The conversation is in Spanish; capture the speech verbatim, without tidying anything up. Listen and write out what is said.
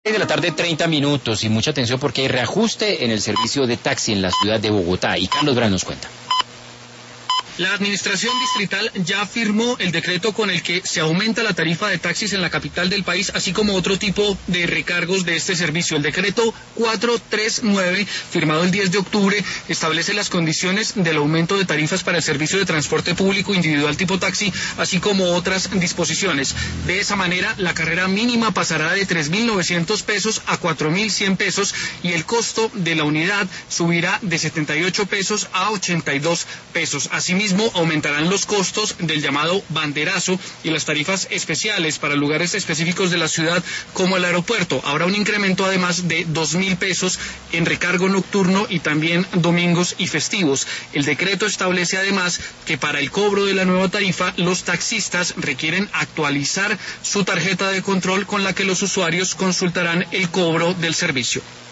De la tarde, treinta minutos, y mucha atención porque hay reajuste en el servicio de taxi en la ciudad de Bogotá, y Carlos Brand nos cuenta. La administración distrital ya firmó el decreto con el que se aumenta la tarifa de taxis en la capital del país, así como otro tipo de recargos de este servicio. El decreto cuatrocientos treinta y nueve, firmado el diez de octubre, establece las condiciones del aumento de tarifas para el servicio de transporte público individual tipo taxi, así como otras disposiciones. De esa manera, la carrera mínima pasará de tres mil novecientos pesos a cuatro mil cien pesos y el costo de la unidad subirá de setenta y ocho pesos a ochenta y dos pesos. Asimismo, Mismo aumentarán los costos del llamado banderazo y las tarifas especiales para lugares específicos de la ciudad como el aeropuerto. Habrá un incremento además de dos mil pesos en recargo nocturno y también domingos y festivos. El decreto establece además que para el cobro de la nueva tarifa los taxistas requieren actualizar su tarjeta de control con la que los usuarios consultarán el cobro del servicio.